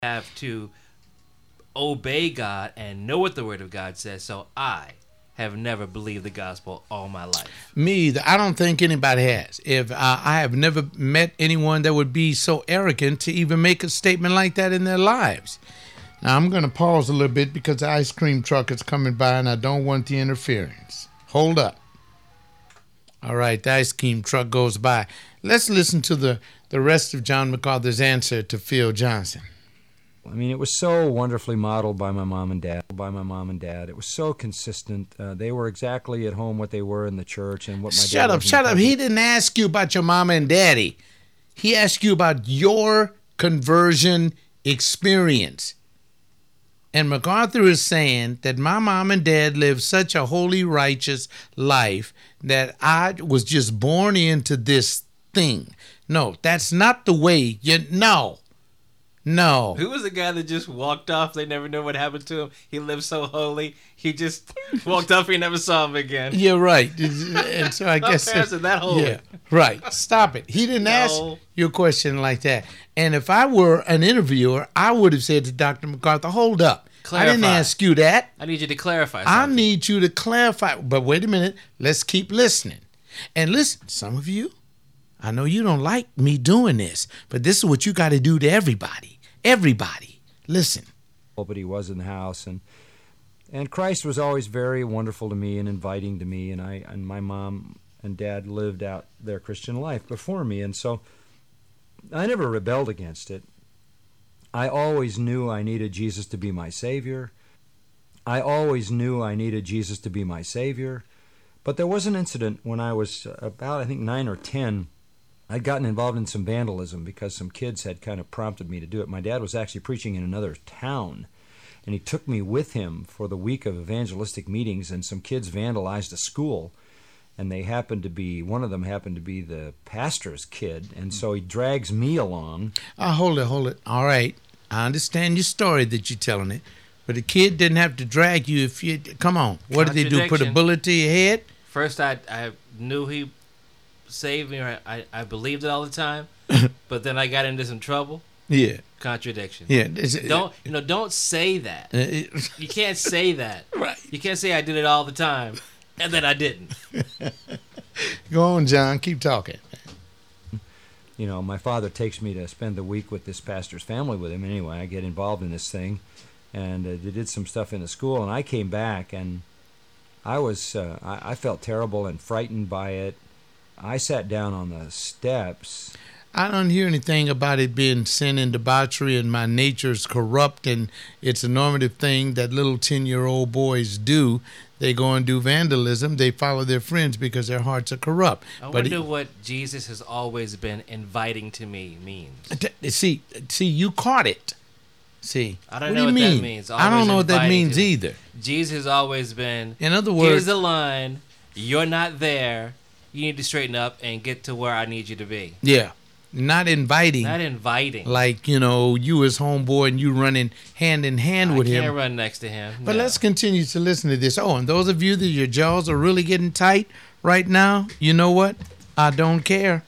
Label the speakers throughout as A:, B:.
A: have to obey God and know what the Word of God says. So I have never believed the gospel all my life.
B: Me either. I don't think anybody has. If I have never met anyone that would be so arrogant to even make a statement like that in their lives. Now, I'm going to pause a little bit because the ice cream truck is coming by and I don't want the interference. Hold up. All right, the ice cream truck goes by. Let's listen to the rest of John MacArthur's answer to Phil Johnson.
C: I mean, it was so wonderfully modeled by my mom and dad. It was so consistent. They were exactly at home what they were in the church and what my dad
B: Shut up. He didn't ask you about your mama and daddy. He asked you about your conversion experience. And MacArthur is saying that my mom and dad lived such a holy, righteous life that I was just born into this thing. No, that's not the way. No.
A: Who was the guy that just walked off? They never knew what happened to him. He lived so holy. He just walked off. He never saw him again.
B: You're right. And so I guess
A: that holy.
B: Yeah, right. Stop it. He didn't ask you a question like that. And if I were an interviewer, I would have said to Dr. MacArthur, hold up.
A: Clarify.
B: I didn't ask you that.
A: I need you to clarify something.
B: I need you to clarify. But wait a minute. Let's keep listening. And listen, some of you, I know you don't like me doing this, but this is what you got to do to everybody. Everybody. Listen.
C: But he was in the house, and Christ was always very wonderful to me and inviting to me, and my mom and dad lived out their Christian life before me, and so I never rebelled against it. I always knew I needed Jesus to be my Savior. But there was an incident when I was about, I think, 9 or 10. I'd gotten involved in some vandalism because some kids had kind of prompted me to do it. My dad was actually preaching in another town, and he took me with him for the week of evangelistic meetings, and some kids vandalized a school, and one of them happened to be the pastor's kid, and so he drags me along.
B: Hold it. All right. I understand your story that you're telling it, but the kid didn't have to drag you if you... Come on. What did they do, put a bullet to your head?
A: First, I knew he saved me, or I believed it all the time, but then I got into some trouble.
B: Yeah.
A: Contradiction.
B: Yeah.
A: Don't say that. You can't say that.
B: Right.
A: You can't say I did it all the time and then I didn't.
B: Go on, John. Keep talking.
C: My father takes me to spend the week with this pastor's family with him. Anyway, I get involved in this thing, and they did some stuff in the school, and I came back, and I felt terrible and frightened by it. I sat down on the steps.
B: I don't hear anything about it being sin and debauchery and my nature's corrupt and it's a normative thing that little 10-year-old boys do. They go and do vandalism. They follow their friends because their hearts are corrupt.
A: I wonder what Jesus has always been inviting to me means.
B: See, you caught it. See,
A: I don't know what that means.
B: I don't know what that means either.
A: Jesus has always been,
B: in other words,
A: here's the line, you're not there, you need to straighten up and get to where I need you to be.
B: Yeah. Not inviting. Like, you as homeboy and you running hand in hand with him.
A: I can't run next to him.
B: But let's continue to listen to this. Oh, and those of you that your jaws are really getting tight right now, you know what? I don't care.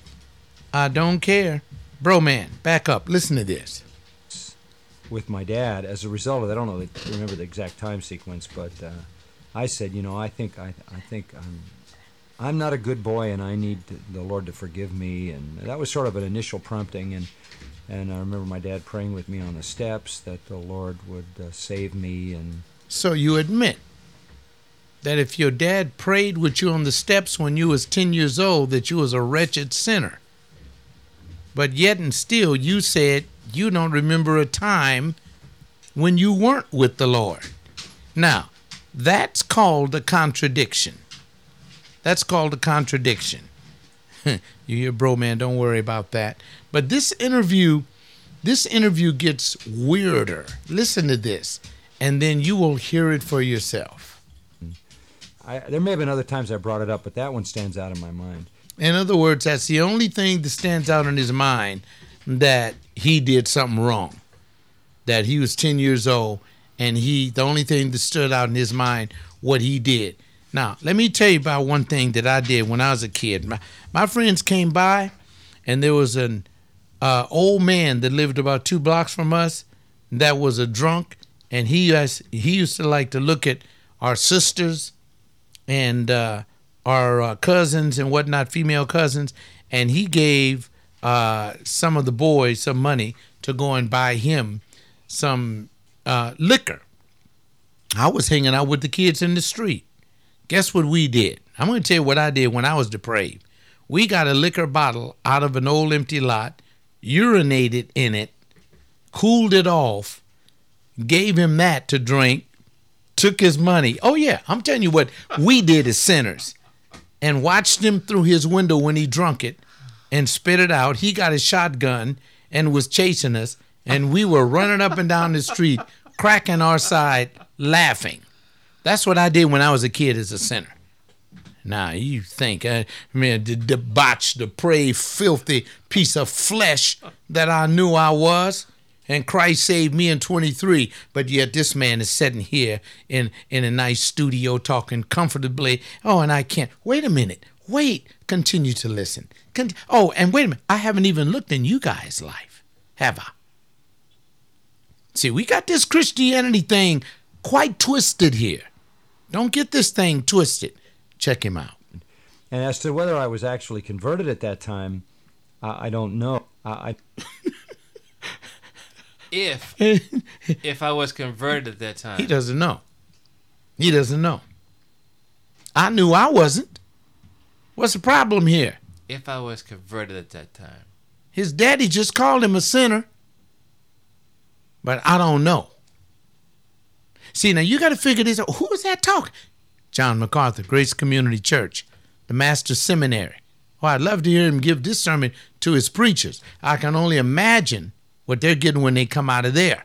B: Bro, man, back up. Listen to this.
C: With my dad, as a result of that, I don't remember the exact time sequence, but I said, I think I'm not a good boy, and I need the Lord to forgive me. And that was sort of an initial prompting, and I remember my dad praying with me on the steps that the Lord would save me. And
B: so you admit that if your dad prayed with you on the steps when you was 10 years old, that you was a wretched sinner. But yet and still, you said you don't remember a time when you weren't with the Lord. Now, that's called a contradiction. You hear, bro, man, don't worry about that. But this interview gets weirder. Listen to this, and then you will hear it for yourself.
C: There may have been other times I brought it up, but that one stands out in my mind.
B: In other words, that's the only thing that stands out in his mind, that he did something wrong, that he was 10 years old, and the only thing that stood out in his mind, what he did. Now, let me tell you about one thing that I did when I was a kid. My friends came by, and there was an old man that lived about 2 blocks from us that was a drunk, and he used to like to look at our sisters and our cousins and whatnot, female cousins, and he gave some of the boys some money to go and buy him some liquor. I was hanging out with the kids in the street. Guess what we did? I'm going to tell you what I did when I was depraved. We got a liquor bottle out of an old empty lot, urinated in it, cooled it off, gave him that to drink, took his money. Oh, yeah, I'm telling you what we did as sinners, and watched him through his window when he drunk it and spit it out. He got a shotgun and was chasing us, and we were running up and down the street, cracking our side, laughing. That's what I did when I was a kid as a sinner. Now, you think, the debauched, depraved, filthy piece of flesh that I knew I was, and Christ saved me in 23, but yet this man is sitting here in a nice studio talking comfortably. Oh, and I can't. Wait a minute. Wait. Continue to listen. Oh, and wait a minute. I haven't even looked in you guys' life, have I? See, we got this Christianity thing quite twisted here. Don't get this thing twisted. Check him out.
C: And as to whether I was actually converted at that time, I don't know.
A: If I was converted at that time.
B: He doesn't know. He doesn't know. I knew I wasn't. What's the problem here?
A: If I was converted at that time.
B: His daddy just called him a sinner. But I don't know. See, now you got to figure this out. Who is that talking? John MacArthur, Grace Community Church, the Master Seminary. Well, I'd love to hear him give this sermon to his preachers. I can only imagine what they're getting when they come out of there.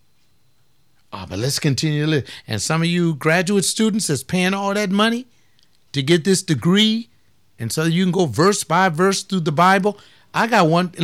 B: Oh, but let's continue to live. And some of you graduate students that's paying all that money to get this degree, and so you can go verse by verse through the Bible. I got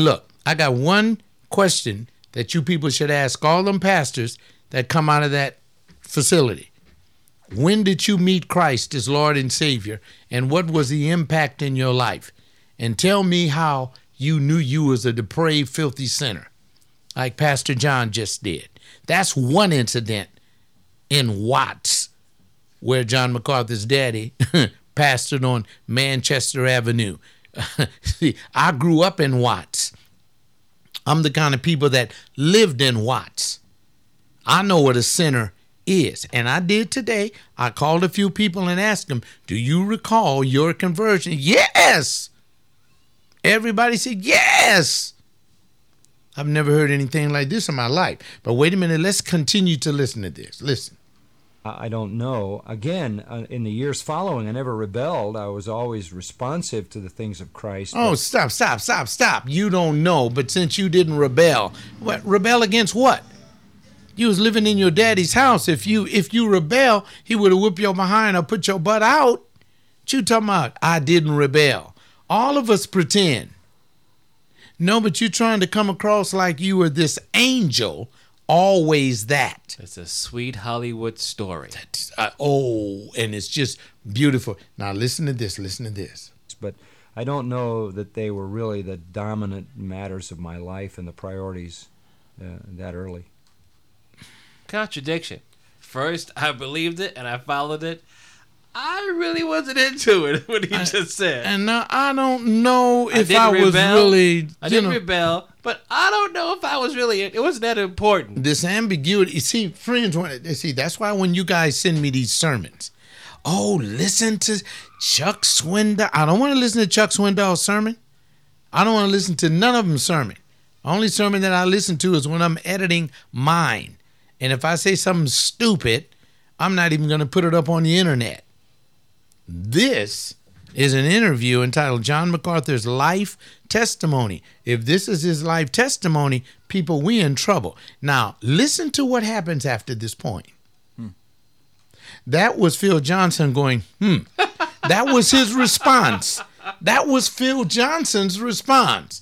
B: one question that you people should ask all them pastors that come out of that facility. When did you meet Christ as Lord and Savior, and what was the impact in your life? And tell me how you knew you was a depraved, filthy sinner, like Pastor John just did. That's one incident in Watts, where John MacArthur's daddy pastored on Manchester Avenue. See, I grew up in Watts. I'm the kind of people that lived in Watts. I know what a sinner is. And I did today. I called a few people and asked them, do you recall your conversion? Yes. Everybody said yes. I've never heard anything like this in my life. But wait a minute. Let's continue to listen to this. Listen.
C: I don't know. Again, in the years following, I never rebelled. I was always responsive to the things of Christ.
B: Oh, stop. You don't know. But since you didn't rebel, rebel against what? You was living in your daddy's house. If you rebel, he would have whipped your behind or put your butt out. What you talking about? I didn't rebel. All of us pretend. No, but you trying to come across like you were this angel, always that.
A: It's a sweet Hollywood story.
B: And it's just beautiful. Now listen to this.
C: But I don't know that they were really the dominant matters of my life and the priorities that early.
A: Contradiction. First, I believed it and I followed it. I really wasn't into it, what he just said.
B: And now I don't know if I was really...
A: I didn't rebel, but I don't know if I was really... It wasn't that important.
B: This ambiguity... You see, friends, that's why when you guys send me these sermons, listen to Chuck Swindoll. I don't want to listen to Chuck Swindoll's sermon. I don't want to listen to none of them sermon. The only sermon that I listen to is when I'm editing mine. And if I say something stupid, I'm not even going to put it up on the internet. This is an interview entitled John MacArthur's Life Testimony. If this is his life testimony, people, we in trouble. Now, listen to what happens after this point. That was Phil Johnson going, That was his response. That was Phil Johnson's response.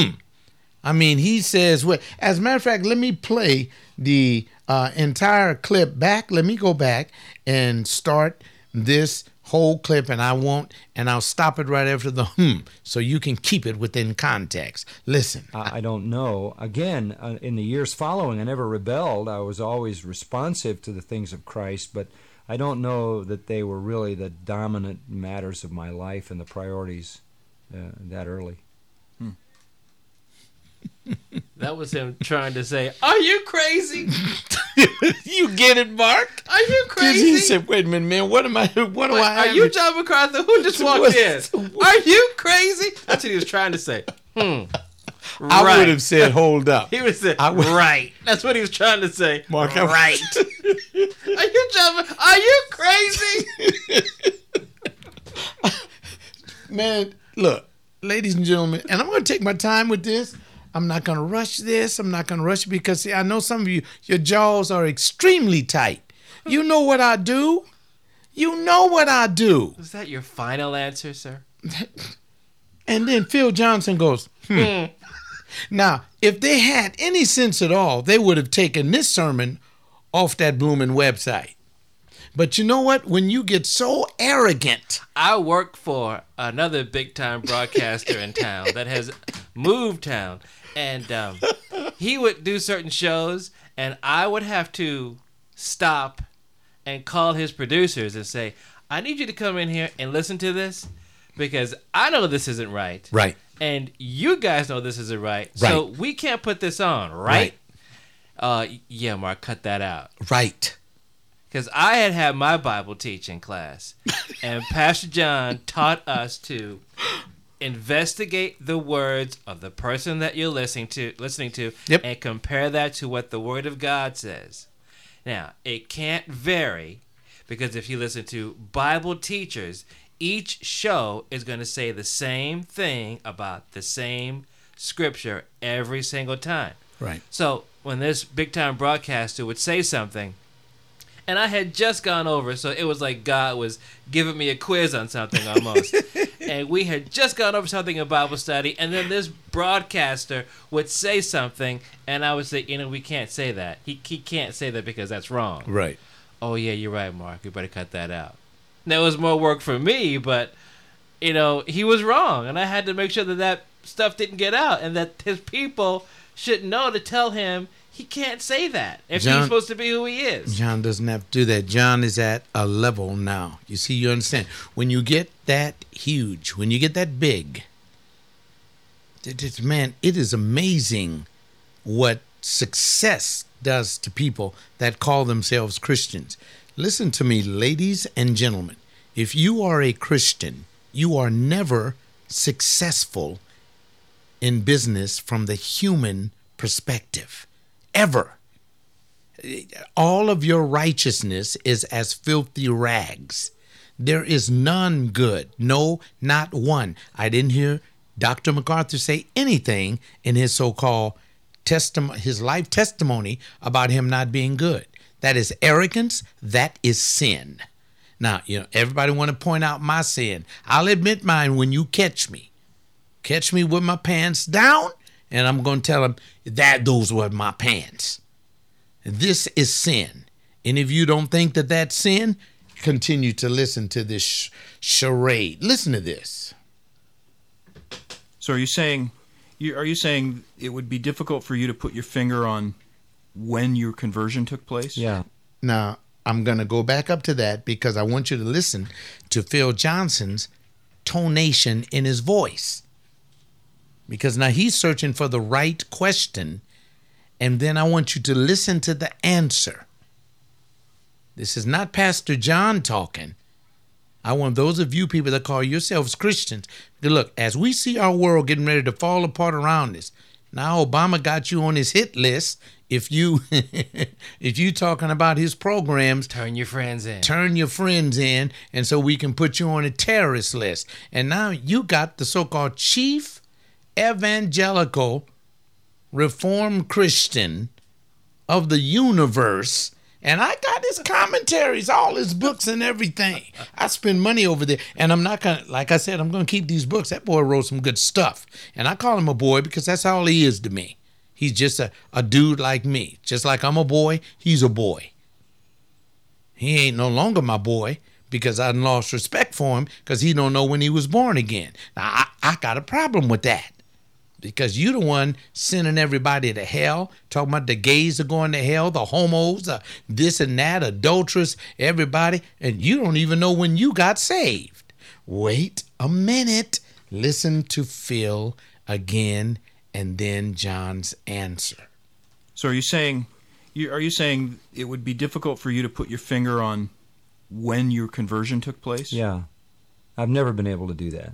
B: I mean, he says, as a matter of fact, let me play the entire clip back. Let me go back and start this whole clip, and I'll stop it right after the so you can keep it within context. Listen.
C: I don't know. Again, in the years following, I never rebelled. I was always responsive to the things of Christ, but I don't know that they were really the dominant matters of my life and the priorities that early.
A: That was him trying to say, "Are you crazy?
B: You get it, Mark?
A: Are you crazy?"
B: He said, "Wait a minute, man. What do I?
A: Are you John MacArthur? Who just walked in? Are you crazy?" That's what he was trying to say.
B: I would have said, "Hold up."
A: He would have said, "Right." That's what he was trying to say.
B: Mark,
A: right. Are you John? Are you crazy?
B: Man, look, ladies and gentlemen, and I'm going to take my time with this. I'm not going to rush this. I'm not going to rush it because, see, I know some of you, your jaws are extremely tight. You know what I do. You know what I do.
A: Is that your final answer, sir?
B: And then Phil Johnson goes, Now, if they had any sense at all, they would have taken this sermon off that blooming website. But you know what? When you get so arrogant.
A: I work for another big-time broadcaster in town that has moved town. And he would do certain shows, and I would have to stop and call his producers and say, "I need you to come in here and listen to this because I know this isn't right.
B: Right.
A: And you guys know this isn't right. So we can't put this on, right? Yeah, Mark, cut that out."
B: Right.
A: Because I had my Bible teaching class, and Pastor John taught us to investigate the words of the person that you're listening to,
B: yep,
A: and compare that to what the Word of God says. Now, it can't vary, because if you listen to Bible teachers, each show is going to say the same thing about the same scripture every single time.
B: Right.
A: So when this big-time broadcaster would say something, and I had just gone over, so it was like God was giving me a quiz on something almost. And we had just gone over something in Bible study, and then this broadcaster would say something, and I would say, we can't say that. He can't say that because that's wrong.
B: Right.
A: Oh, yeah, you're right, Mark. We better cut that out. Now, it was more work for me, but, he was wrong, and I had to make sure that stuff didn't get out, and that his people should know to tell him he can't say that if he's supposed to be who he is. John doesn't have to do that. John is at a level now. You see, you understand. When you get that huge, when you get that big, man, it is amazing what success does to people that call themselves Christians. Listen to me, ladies and gentlemen. If you are a Christian, you are never successful in business from the human perspective. Ever. All of your righteousness is as filthy rags. There is none good. No, not one. I didn't hear Dr. MacArthur say anything in his so-called his life testimony about him not being good. That is arrogance. That is sin. Now, everybody want to point out my sin. I'll admit mine when you catch me. Catch me with my pants down, and I'm going to tell them that those were my pants. This is sin. And if you don't think that that's sin, continue to listen to this charade. Listen to this.
D: So are you saying it would be difficult for you to put your finger on when your conversion took place?
C: Yeah.
B: Now, I'm going to go back up to that because I want you to listen to Phil Johnson's tonation in his voice. Because now he's searching for the right question, and then I want you to listen to the answer. This is not Pastor John talking. I want those of you people that call yourselves Christians to look, as we see our world getting ready to fall apart around us. Now Obama got you on his hit list. If you talking about his programs,
A: turn your friends
B: in, and so we can put you on a terrorist list. And now you got the so-called chief evangelical reformed Christian of the universe, and I got his commentaries, all his books and everything. I spend money over there, and I'm not gonna, like I said, I'm gonna keep these books. That boy wrote some good stuff, and I call him a boy because that's all he is to me. He's just a dude like me. Just like I'm a boy, he's a boy. He ain't no longer my boy, because I lost respect for him because he don't know when he was born again. Now, I got a problem with that because you the one sending everybody to hell, talking about the gays are going to hell, the homos, this and that, adulterers, everybody, and you don't even know when you got saved. Wait a minute. Listen to Phil again and then John's answer.
D: So are you saying it would be difficult for you to put your finger on when your conversion took place?
C: Yeah. I've never been able to do that.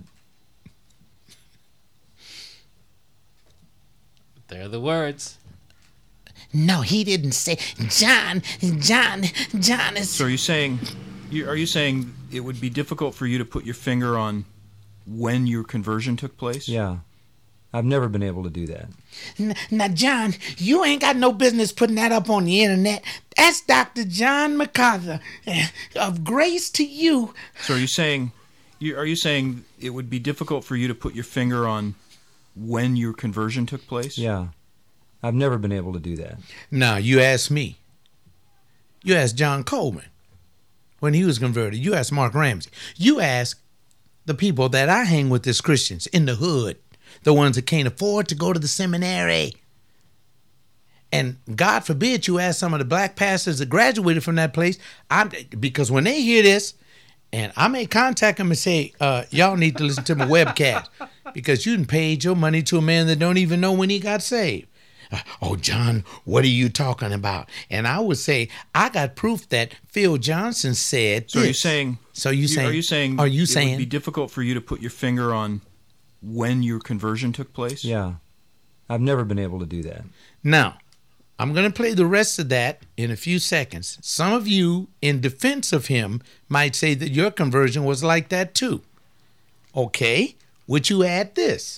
E: They're the words.
B: No, he didn't say. John is.
D: So are you saying it would be difficult for you to put your finger on when your conversion took place?
C: Yeah. I've never been able to do that.
B: Now, John, you ain't got no business putting that up on the internet. That's Dr. John MacArthur. Of grace to you.
D: So are you saying it would be difficult for you to put your finger on when your conversion took place?
C: Yeah. I've never been able to do that.
B: Now, you ask me. You ask John Coleman when he was converted. You ask Mark Ramsey. You ask the people that I hang with as Christians in the hood. The ones that can't afford to go to the seminary. And God forbid you ask some of the black pastors that graduated from that place, because when they hear this, and I may contact them and say, y'all need to listen to my webcast, because you done paid your money to a man that don't even know when he got saved. Oh, John, what are you talking about? And I would say, I got proof that Phil Johnson said
D: So
B: this.
D: are you saying it would be difficult for you to put your finger on when your conversion took place?
C: Yeah. I've never been able to do that.
B: Now, I'm going to play the rest of that in a few seconds. Some of you, in defense of him, might say that your conversion was like that too. Okay, would you add this?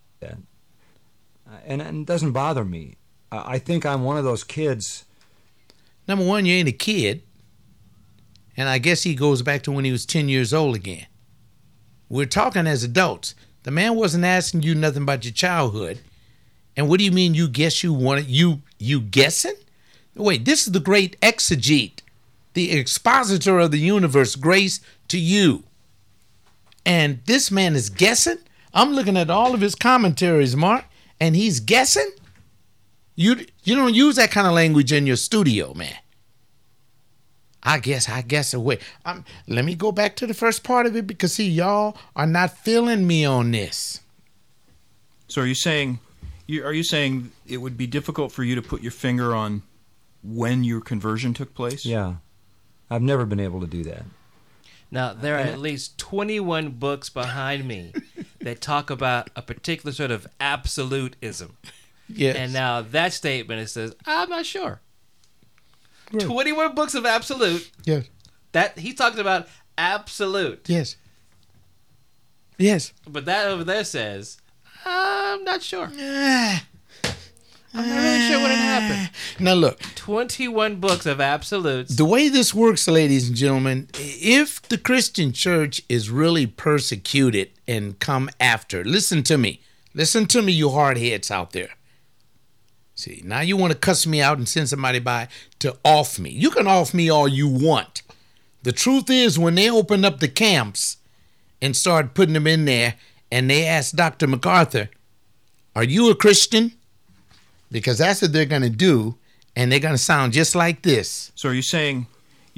C: And it doesn't bother me. I think I'm one of those kids.
B: Number one, you ain't a kid. And I guess he goes back to when he was 10 years old again. We're talking as adults. The man wasn't asking you nothing about your childhood. And what do you mean you guess you wanted? You guessing? Wait, this is the great exegete, the expositor of the universe, grace to you. And this man is guessing? I'm looking at all of his commentaries, Mark, and he's guessing? You don't use that kind of language in your studio, man. I guess away. Let me go back to the first part of it because, see, y'all are not feeling me on this.
D: So are you saying it would be difficult for you to put your finger on when your conversion took place?
C: Yeah. I've never been able to do that.
E: Now, there are at least 21 books behind me that talk about a particular sort of absolutism.
B: Yes.
E: And now that statement, it says, I'm not sure.
B: Right.
E: 21 books of absolute.
B: Yes.
E: That he's talking about absolute.
B: Yes. Yes.
E: But that over there says, I'm not sure.
B: I'm
E: I'm not really sure what had happened.
B: Now look,
E: 21 books of absolutes.
B: the way this works, ladies and gentlemen, if the Christian church is really persecuted and come after, listen to me, you hard heads out there. See, now you want to cuss me out and send somebody by to off me. You can off me all you want. The truth is, when they opened up the camps and started putting them in there, and they asked Dr. MacArthur, are you a Christian? Because that's what they're going to do, and they're going to sound just like this.
D: So are you saying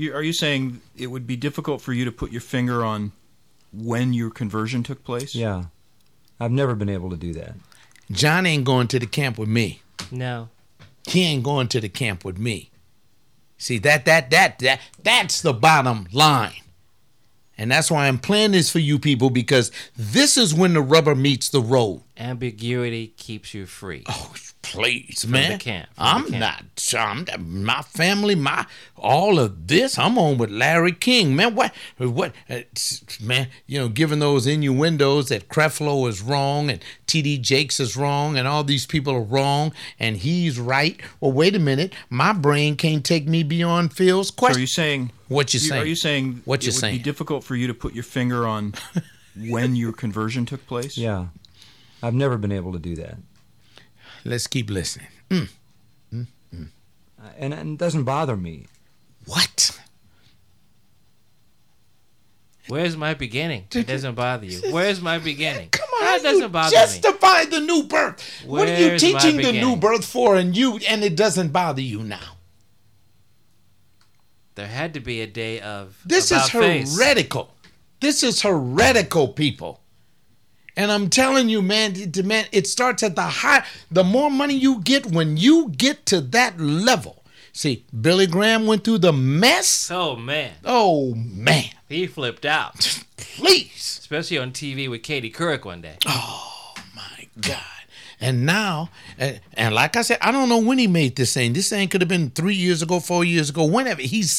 D: it would be difficult for you to put your finger on when your conversion took place?
C: Yeah. I've never been able to do that.
B: John ain't going to the camp with me.
E: No.
B: He ain't going to the camp with me. See, that's the bottom line. And that's why I'm playing this for you people, because this is when the rubber meets the road.
E: Ambiguity keeps you free.
B: Oh, please,
E: From
B: man.
E: the camp.
B: I'm my family, all of this. I'm on with Larry King, man. What, man? You know, giving those innuendos that Creflo is wrong and T.D. Jakes is wrong and all these people are wrong and he's right. Well, wait a minute. My brain can't take me beyond Phil's question.
D: So are you saying?
B: What you saying?
D: Are you saying
B: what you
D: it would
B: saying?
D: be difficult for you to put your finger on when your conversion took place?
C: Yeah. I've never been able to do that.
B: Let's keep listening.
C: And it doesn't bother me.
B: What?
E: Where's my beginning? It doesn't bother you. Where's my beginning?
A: Come on,
E: That doesn't bother me.
A: justify the new birth. What are you
E: Where's my
A: teaching the
E: beginning?
A: new birth for, and it doesn't bother you now?
E: There had to be a day of
A: This is
E: about-face.
A: heretical. This is heretical, people. And I'm telling you, man, it starts at the more money you get when you get to that level. See, Billy Graham went through the mess.
E: Oh, man.
A: Oh, man.
E: He flipped out.
A: Please.
E: Especially on TV with Katie Couric one day.
A: Oh, my God. And now, and like I said, I don't know when he made this thing. This thing could have been 3 years ago, 4 years ago, whenever. He's